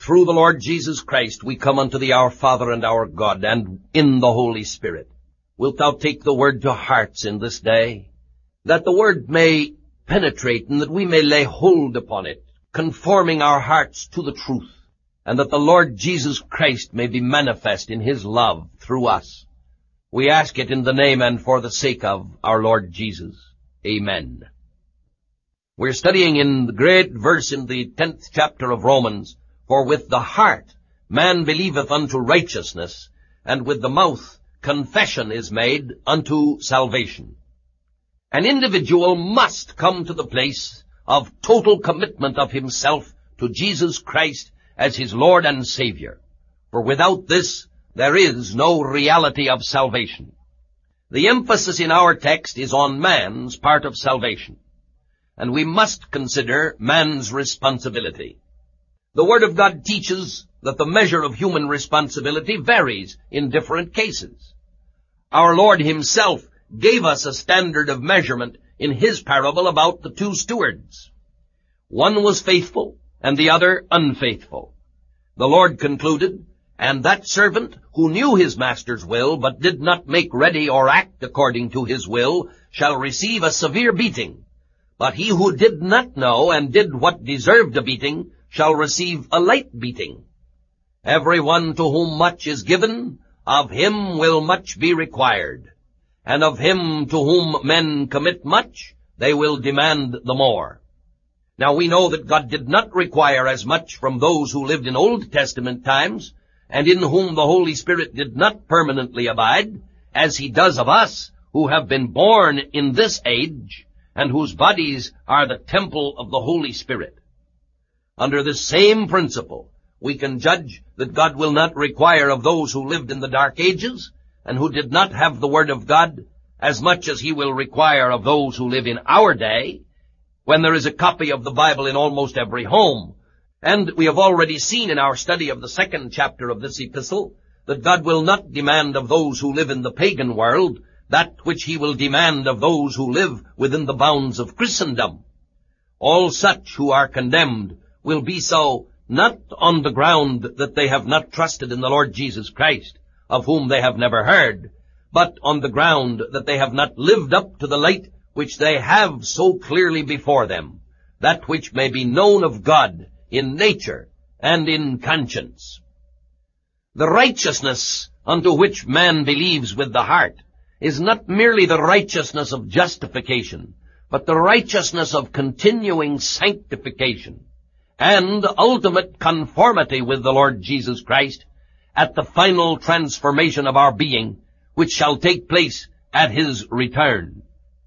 through the Lord Jesus Christ, we come unto thee, our Father and our God, and in the Holy Spirit. Wilt thou take the word to hearts in this day, that the word may penetrate and that we may lay hold upon it, conforming our hearts to the truth, and that the Lord Jesus Christ may be manifest in his love through us. We ask it in the name and for the sake of our Lord Jesus. Amen. We're studying in the great verse in the 10th chapter of Romans, for with the heart man believeth unto righteousness, and with the mouth confession is made unto salvation. An individual must come to the place of total commitment of himself to Jesus Christ as his Lord and Savior. For without this, there is no reality of salvation. The emphasis in our text is on man's part of salvation, and we must consider man's responsibility. The Word of God teaches that the measure of human responsibility varies in different cases. Our Lord himself gave us a standard of measurement in his parable about the two stewards. One was faithful and the other unfaithful. The Lord concluded, "And that servant who knew his master's will, but did not make ready or act according to his will, shall receive a severe beating. But he who did not know and did what deserved a beating shall receive a light beating. Everyone to whom much is given, of him will much be required. And of him to whom men commit much, they will demand the more." Now we know that God did not require as much from those who lived in Old Testament times, and in whom the Holy Spirit did not permanently abide, as he does of us, who have been born in this age, and whose bodies are the temple of the Holy Spirit. Under this same principle, we can judge that God will not require of those who lived in the Dark Ages, and who did not have the Word of God, as much as he will require of those who live in our day, when there is a copy of the Bible in almost every home. And we have already seen in our study of the 2nd chapter of this epistle that God will not demand of those who live in the pagan world that which he will demand of those who live within the bounds of Christendom. All such who are condemned will be so not on the ground that they have not trusted in the Lord Jesus Christ, of whom they have never heard, but on the ground that they have not lived up to the light which they have so clearly before them, that which may be known of God in nature and in conscience. The righteousness unto which man believes with the heart is not merely the righteousness of justification, but the righteousness of continuing sanctification and ultimate conformity with the Lord Jesus Christ at the final transformation of our being, which shall take place at his return.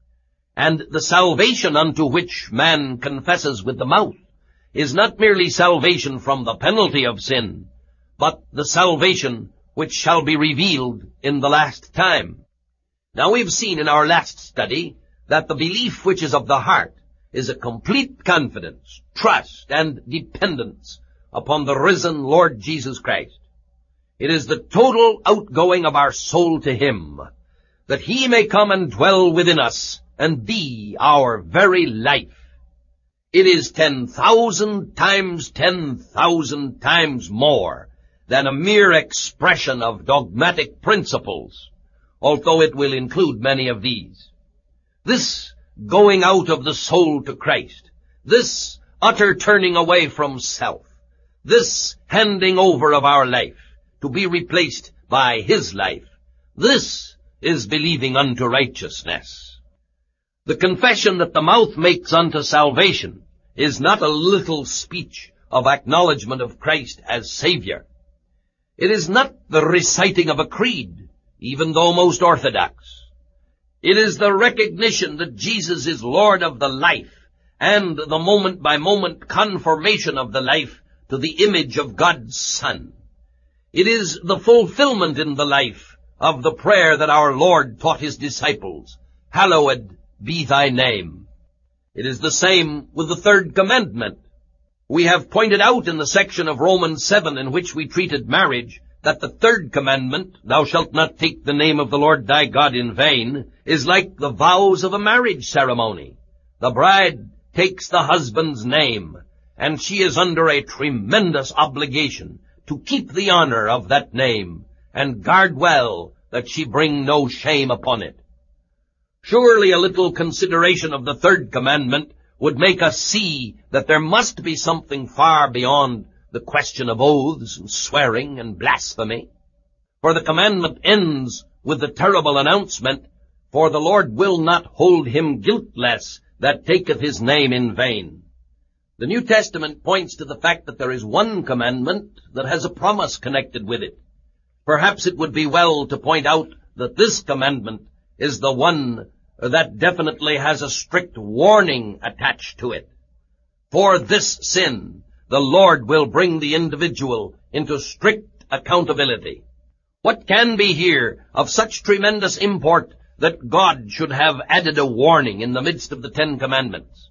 And the salvation unto which man confesses with the mouth is not merely salvation from the penalty of sin, but the salvation which shall be revealed in the last time. Now we've seen in our last study that the belief which is of the heart is a complete confidence, trust, and dependence upon the risen Lord Jesus Christ. It is the total outgoing of our soul to him, that he may come and dwell within us and be our very life. It is 10,000 times 10,000 times more than a mere expression of dogmatic principles, although it will include many of these. This going out of the soul to Christ, this utter turning away from self, this handing over of our life to be replaced by his life, this is believing unto righteousness. The confession that the mouth makes unto salvation is not a little speech of acknowledgement of Christ as Savior. It is not the reciting of a creed, even though most orthodox. It is the recognition that Jesus is Lord of the life, and the moment-by-moment conformation of the life to the image of God's Son. It is the fulfillment in the life of the prayer that our Lord taught his disciples, "Hallowed be thy name." It is the same with the third commandment. We have pointed out in the section of Romans 7 in which we treated marriage that the third commandment, "Thou shalt not take the name of the Lord thy God in vain," is like the vows of a marriage ceremony. The bride takes the husband's name, and she is under a tremendous obligation to keep the honor of that name and guard well that she bring no shame upon it. Surely a little consideration of the third commandment would make us see that there must be something far beyond the question of oaths and swearing and blasphemy. For the commandment ends with the terrible announcement, "For the Lord will not hold him guiltless that taketh his name in vain." The New Testament points to the fact that there is one commandment that has a promise connected with it. Perhaps it would be well to point out that this commandment is the one that definitely has a strict warning attached to it. For this sin, the Lord will bring the individual into strict accountability. What can be here of such tremendous import that God should have added a warning in the midst of the 10 Commandments?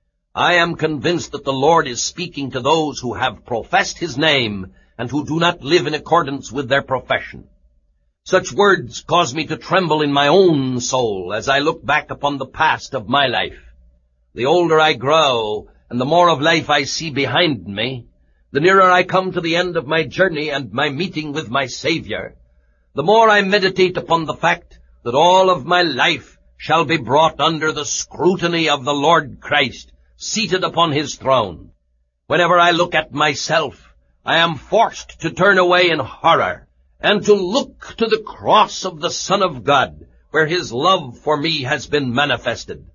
I am convinced that the Lord is speaking to those who have professed his name and who do not live in accordance with their profession. Such words cause me to tremble in my own soul as I look back upon the past of my life. The older I grow and the more of life I see behind me, the nearer I come to the end of my journey and my meeting with my Savior, the more I meditate upon the fact that all of my life shall be brought under the scrutiny of the Lord Christ, seated upon his throne. Whenever I look at myself, I am forced to turn away in horror and to look to the cross of the Son of God, where his love for me has been manifested.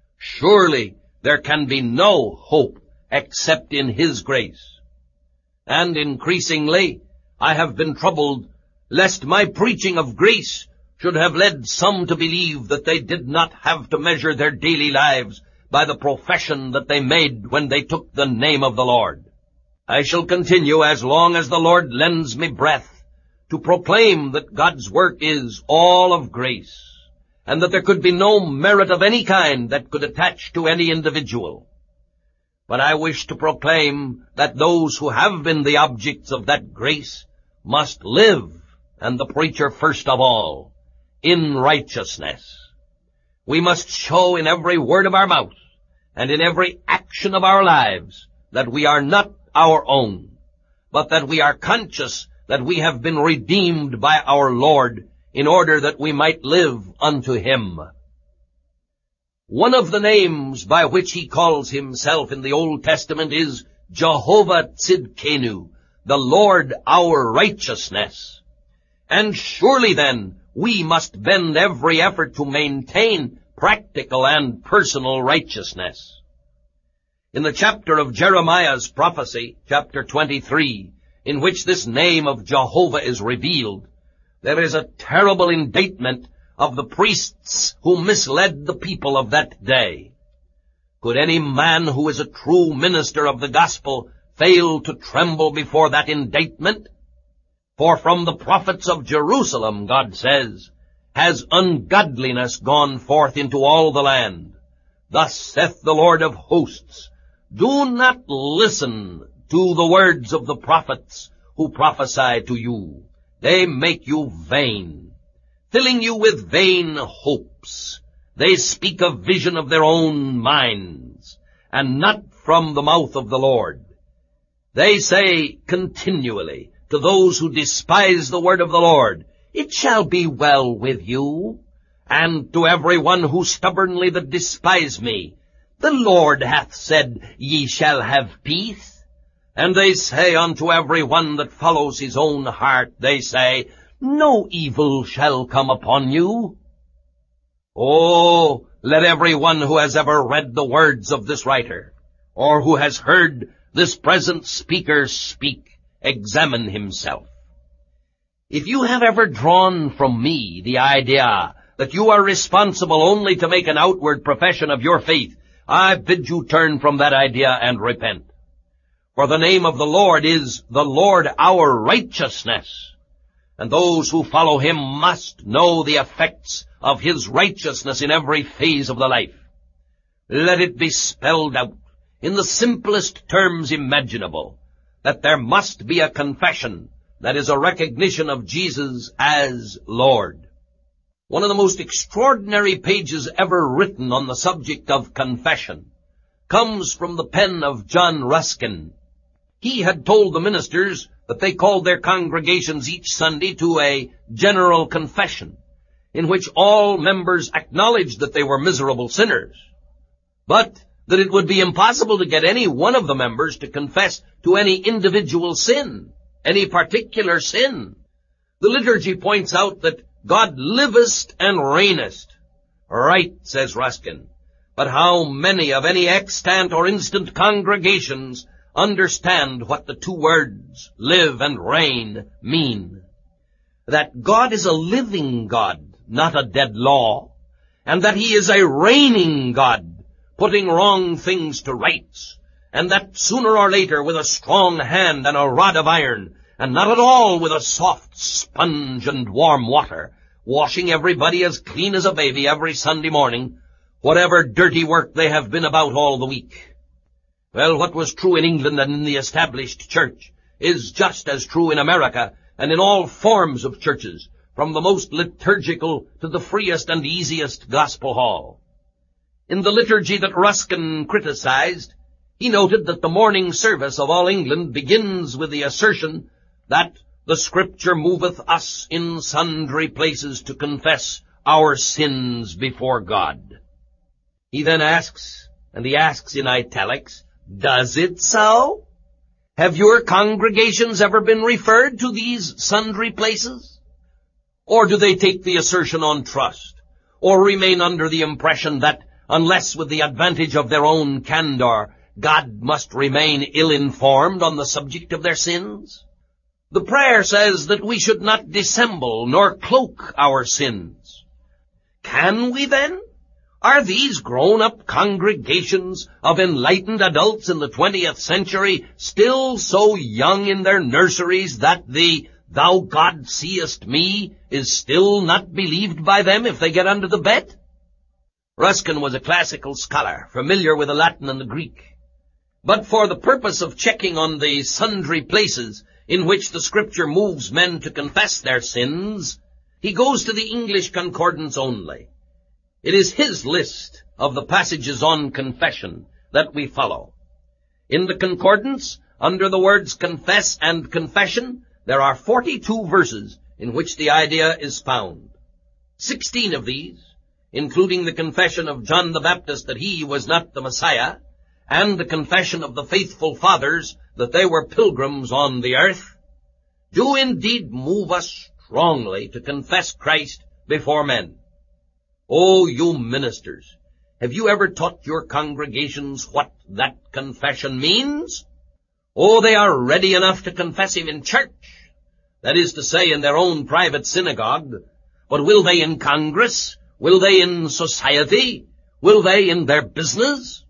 Surely there can be no hope except in his grace. And increasingly, I have been troubled lest my preaching of grace should have led some to believe that they did not have to measure their daily lives by the profession that they made when they took the name of the Lord. I shall continue as long as the Lord lends me breath to proclaim that God's work is all of grace, and that there could be no merit of any kind that could attach to any individual. But I wish to proclaim that those who have been the objects of that grace must live, and the preacher first of all, in righteousness. We must show in every word of our mouth and in every action of our lives that we are not our own, but that we are conscious that we have been redeemed by our Lord in order that we might live unto him. One of the names by which he calls himself in the Old Testament is Jehovah Tzidkenu, the Lord our righteousness. And surely then we must bend every effort to maintain practical and personal righteousness. In the chapter of Jeremiah's prophecy, chapter 23, in which this name of Jehovah is revealed, there is a terrible indictment of the priests who misled the people of that day. Could any man who is a true minister of the gospel fail to tremble before that indictment? For from the prophets of Jerusalem, God says, has ungodliness gone forth into all the land. Thus saith the Lord of hosts, do not listen to the words of the prophets who prophesy to you. They make you vain, filling you with vain hopes. They speak a vision of their own minds, and not from the mouth of the Lord. They say continually to those who despise the word of the Lord, it shall be well with you. And to every one who stubbornly that despise me, the Lord hath said, ye shall have peace. And they say unto every one that follows his own heart, they say, no evil shall come upon you. Oh, let every one who has ever read the words of this writer, or who has heard this present speaker speak, examine himself. If you have ever drawn from me the idea that you are responsible only to make an outward profession of your faith, I bid you turn from that idea and repent. For the name of the Lord is the Lord our righteousness, and those who follow him must know the effects of his righteousness in every phase of the life. Let it be spelled out in the simplest terms imaginable that there must be a confession that is a recognition of Jesus as Lord. One of the most extraordinary pages ever written on the subject of confession comes from the pen of John Ruskin. He had told the ministers that they called their congregations each Sunday to a general confession, in which all members acknowledged that they were miserable sinners, but that it would be impossible to get any one of the members to confess to any individual sin, any particular sin. The liturgy points out that God livest and reignest. Right, says Ruskin, but how many of any extant or instant congregations understand what the two words, live and reign, mean? That God is a living God, not a dead law, and that he is a reigning God, putting wrong things to rights, and that sooner or later with a strong hand and a rod of iron, and not at all with a soft sponge and warm water, washing everybody as clean as a baby every Sunday morning, whatever dirty work they have been about all the week. Well, what was true in England and in the established church is just as true in America and in all forms of churches, from the most liturgical to the freest and easiest gospel hall. In the liturgy that Ruskin criticized, he noted that the morning service of all England begins with the assertion that the Scripture moveth us in sundry places to confess our sins before God. He then asks, and he asks in italics, does it so? Have your congregations ever been referred to these sundry places? Or do they take the assertion on trust, or remain under the impression that, unless with the advantage of their own candor, God must remain ill-informed on the subject of their sins? The prayer says that we should not dissemble nor cloak our sins. Can we then? Are these grown-up congregations of enlightened adults in the 20th century still so young in their nurseries that the "Thou God seest me" is still not believed by them if they get under the bed? Ruskin was a classical scholar, familiar with the Latin and the Greek. But for the purpose of checking on the sundry places in which the Scripture moves men to confess their sins, he goes to the English Concordance only. It is his list of the passages on confession that we follow. In the Concordance, under the words confess and confession, there are 42 verses in which the idea is found. 16 of these, including the confession of John the Baptist that he was not the Messiah, and the confession of the faithful fathers that they were pilgrims on the earth, do indeed move us strongly to confess Christ before men. Oh, you ministers, have you ever taught your congregations what that confession means? Oh, they are ready enough to confess him in church, that is to say, in their own private synagogue, but will they in Congress? Will they in society? Will they in their business?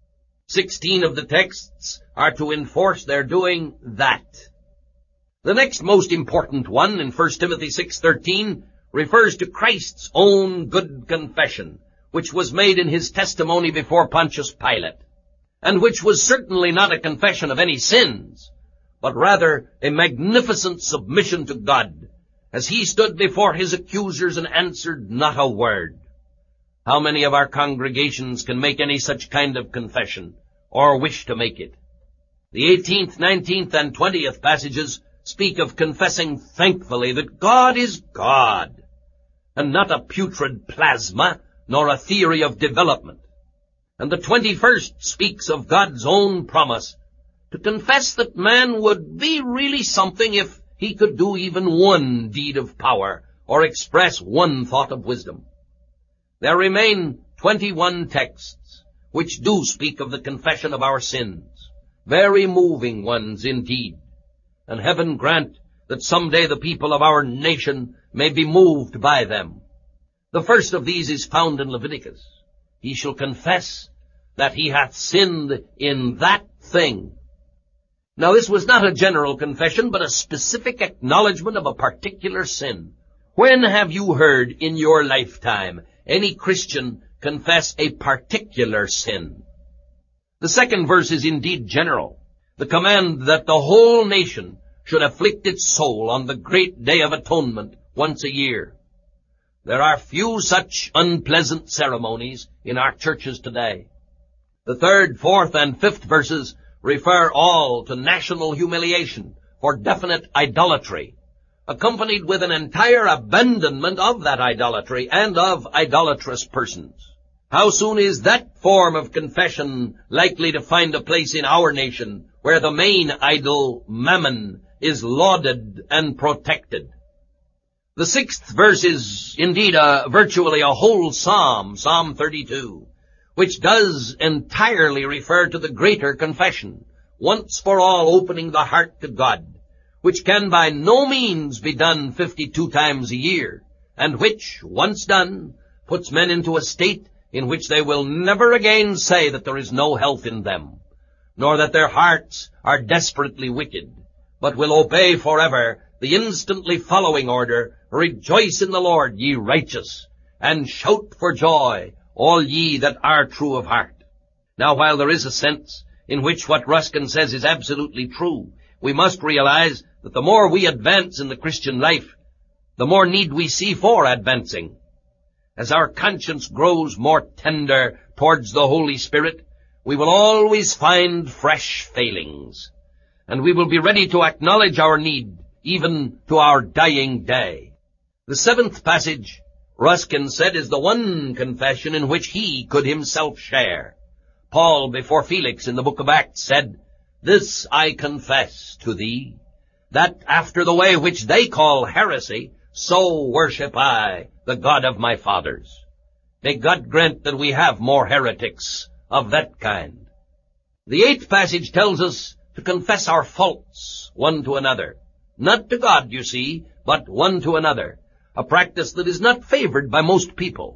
16 of the texts are to enforce their doing that. The next most important one, in 1 Timothy 6:13, refers to Christ's own good confession, which was made in his testimony before Pontius Pilate, and which was certainly not a confession of any sins, but rather a magnificent submission to God, as he stood before his accusers and answered not a word. How many of our congregations can make any such kind of confession, or wish to make it? The 18th, 19th, and 20th passages speak of confessing thankfully that God is God, and not a putrid plasma, nor a theory of development. And the 21st speaks of God's own promise to confess that man would be really something if he could do even one deed of power, or express one thought of wisdom. There remain 21 texts which do speak of the confession of our sins, very moving ones indeed, and heaven grant that someday the people of our nation may be moved by them. The first of these is found in Leviticus. He shall confess that he hath sinned in that thing. Now this was not a general confession, but a specific acknowledgement of a particular sin. When have you heard in your lifetime any Christian confess a particular sin? The second verse is indeed general. The command that the whole nation should afflict its soul on the great day of atonement once a year. There are few such unpleasant ceremonies in our churches today. The 3rd, 4th, and 5th verses refer all to national humiliation for definite idolatry, accompanied with an entire abandonment of that idolatry and of idolatrous persons. How soon is that form of confession likely to find a place in our nation where the main idol, Mammon, is lauded and protected? The 6th verse is indeed virtually a whole psalm, Psalm 32, which does entirely refer to the greater confession, once for all opening the heart to God, which can by no means be done 52 times a year, and which, once done, puts men into a state in which they will never again say that there is no health in them, nor that their hearts are desperately wicked, but will obey forever the instantly following order, "Rejoice in the Lord, ye righteous, and shout for joy, all ye that are true of heart." Now, while there is a sense in which what Ruskin says is absolutely true, we must realize that the more we advance in the Christian life, the more need we see for advancing. As our conscience grows more tender towards the Holy Spirit, we will always find fresh failings, and we will be ready to acknowledge our need even to our dying day. The 7th passage, Ruskin said, is the one confession in which he could himself share. Paul, before Felix in the book of Acts, said, "This I confess to thee, that after the way which they call heresy, so worship I the God of my fathers." May God grant that we have more heretics of that kind. The 8th passage tells us to confess our faults one to another. Not to God, you see, but one to another, a practice that is not favored by most people.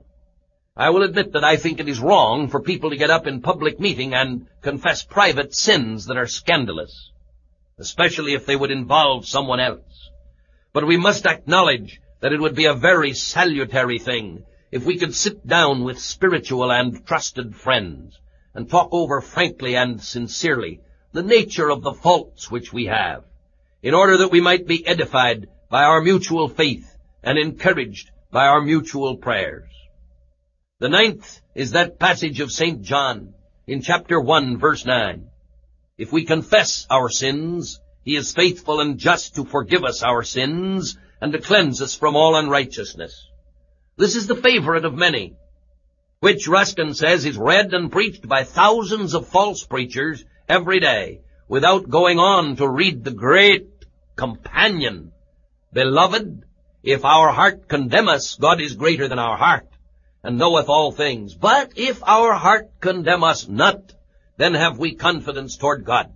I will admit that I think it is wrong for people to get up in public meeting and confess private sins that are scandalous, especially if they would involve someone else. But we must acknowledge that it would be a very salutary thing if we could sit down with spiritual and trusted friends and talk over frankly and sincerely the nature of the faults which we have, in order that we might be edified by our mutual faith and encouraged by our mutual prayers. The 9th is that passage of St. John in chapter 1, verse 9. If we confess our sins, he is faithful and just to forgive us our sins and to cleanse us from all unrighteousness. This is the favorite of many, which Ruskin says is read and preached by thousands of false preachers every day, without going on to read the great companion. Beloved, if our heart condemn us, God is greater than our heart, and knoweth all things. But if our heart condemn us not, then have we confidence toward God.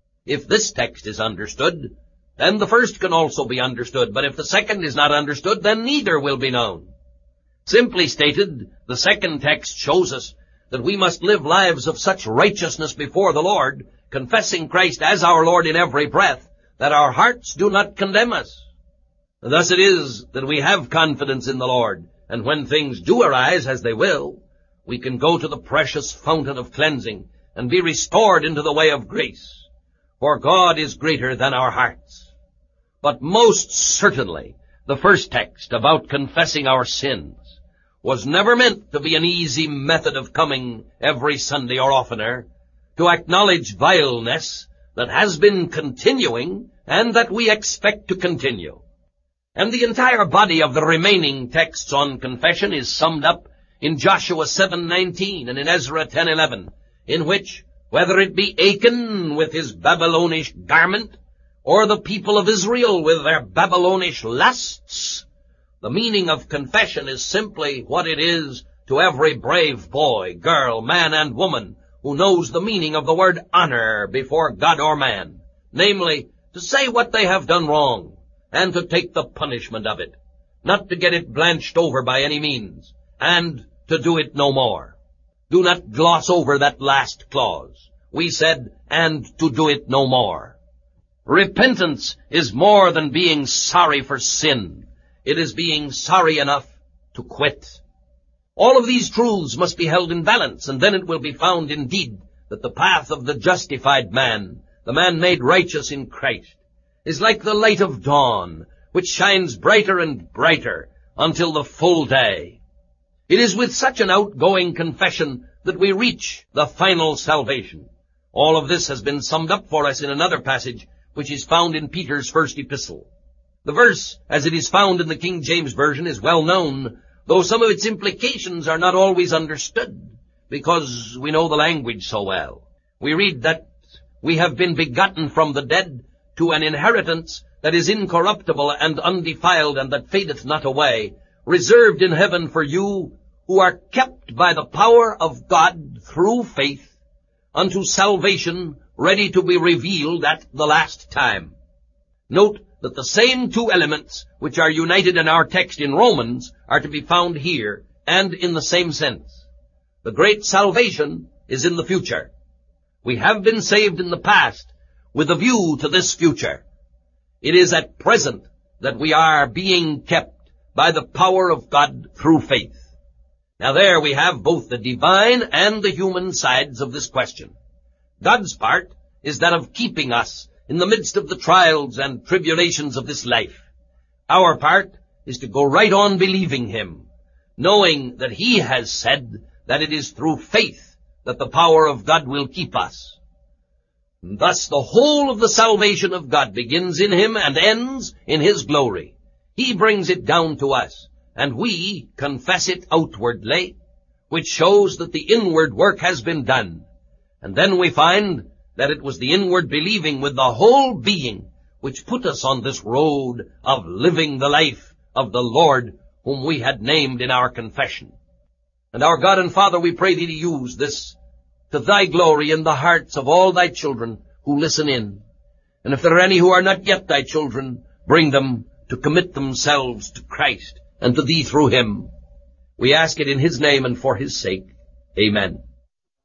If this text is understood, then the first can also be understood. But if the second is not understood, then neither will be known. Simply stated, the second text shows us that we must live lives of such righteousness before the Lord, confessing Christ as our Lord in every breath, that our hearts do not condemn us. Thus it is that we have confidence in the Lord, and when things do arise, as they will, we can go to the precious fountain of cleansing and be restored into the way of grace. For God is greater than our hearts. But most certainly, the first text about confessing our sins was never meant to be an easy method of coming every Sunday or oftener to acknowledge vileness that has been continuing and that we expect to continue. And the entire body of the remaining texts on confession is summed up in Joshua 7:19 and in Ezra 10:11, in which, whether it be Achan with his Babylonish garment, or the people of Israel with their Babylonish lusts, the meaning of confession is simply what it is to every brave boy, girl, man, and woman who knows the meaning of the word honor before God or man, namely, to say what they have done wrong, and to take the punishment of it, not to get it blanched over by any means, and to do it no more. Do not gloss over that last clause. We said, and to do it no more. Repentance is more than being sorry for sin. It is being sorry enough to quit. All of these truths must be held in balance, and then it will be found indeed that the path of the justified man, the man made righteous in Christ, is like the light of dawn, which shines brighter and brighter until the full day. It is with such an outgoing confession that we reach the final salvation. All of this has been summed up for us in another passage, which is found in Peter's first epistle. The verse, as it is found in the King James Version, is well known, though some of its implications are not always understood, because we know the language so well. We read that we have been begotten from the dead to an inheritance that is incorruptible and undefiled, and that fadeth not away, reserved in heaven for you, who are kept by the power of God through faith, unto salvation, ready to be revealed at the last time. Note that the same two elements which are united in our text in Romans are to be found here, and in the same sense. The great salvation is in the future. We have been saved in the past with a view to this future. It is at present that we are being kept by the power of God through faith. Now there we have both the divine and the human sides of this question. God's part is that of keeping us in the midst of the trials and tribulations of this life. Our part is to go right on believing Him, knowing that He has said that it is through faith that the power of God will keep us. And thus the whole of the salvation of God begins in Him and ends in His glory. He brings it down to us, and we confess it outwardly, which shows that the inward work has been done. And then we find that it was the inward believing with the whole being which put us on this road of living the life of the Lord whom we had named in our confession. And our God and Father, we pray Thee to use this to Thy glory in the hearts of all Thy children who listen in. And if there are any who are not yet Thy children, bring them to commit themselves to Christ and to Thee through Him. We ask it in His name and for His sake. Amen.